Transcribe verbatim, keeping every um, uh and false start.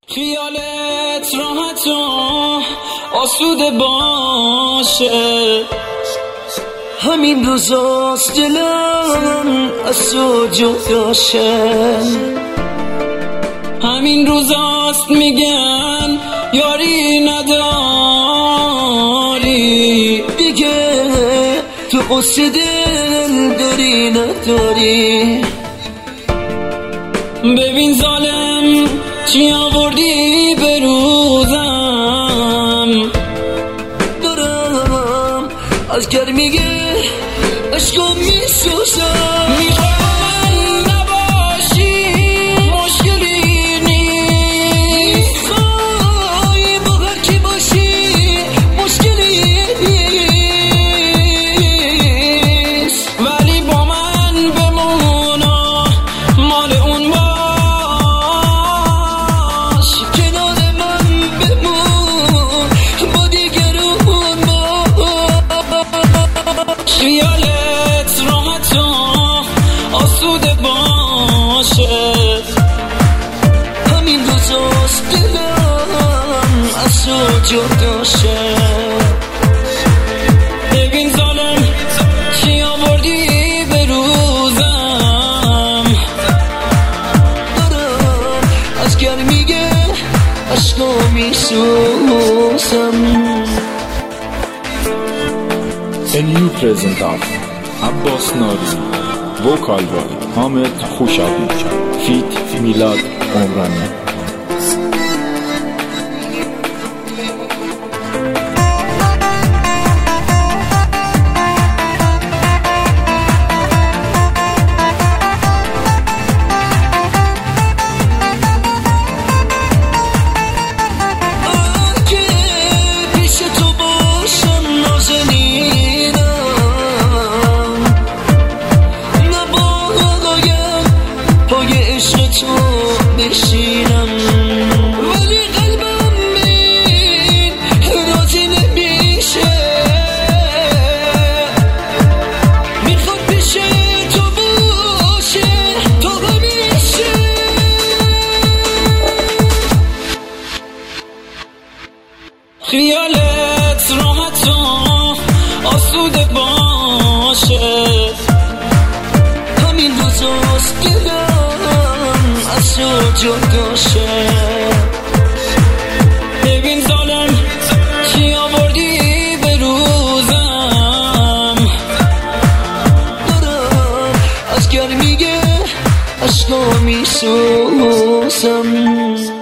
خیالت راحت و آسوده باشه، همین روزاست دلم از تو جداشه، همین روزاست میگن یاری نداری، دیگه تو قصه دل داری نداری. ببین ظالم چی آوردی به روزم، دارم از گرمی عشقم میسوزم. میخوام نباشی مشکلی نیست، میخوای با هر کی باشی مشکلی نیست، ولی با من بمون و مال اون باش، کنار من بمون با دیگرون باش. خیالت راحت و آسوده باشه، همین روزاست دلم از تو جداشه. ببین ظالم چی آوردی به روزم، دارم از گرمی عشقا میسوزم. A new present of Abbas Nari, vocal by Ahmed Khoushadi, feat Milad Omrani. بشینم ولی قلبم این راضی نمیشه، میخواد پیش تو باشه تا همیشه. خیالت راحت و آسوده باشه، همین روزاست از تو جداشه. ببین ظالم چی آوردی به روزم، دارم از گرمی عشقا میسوزم.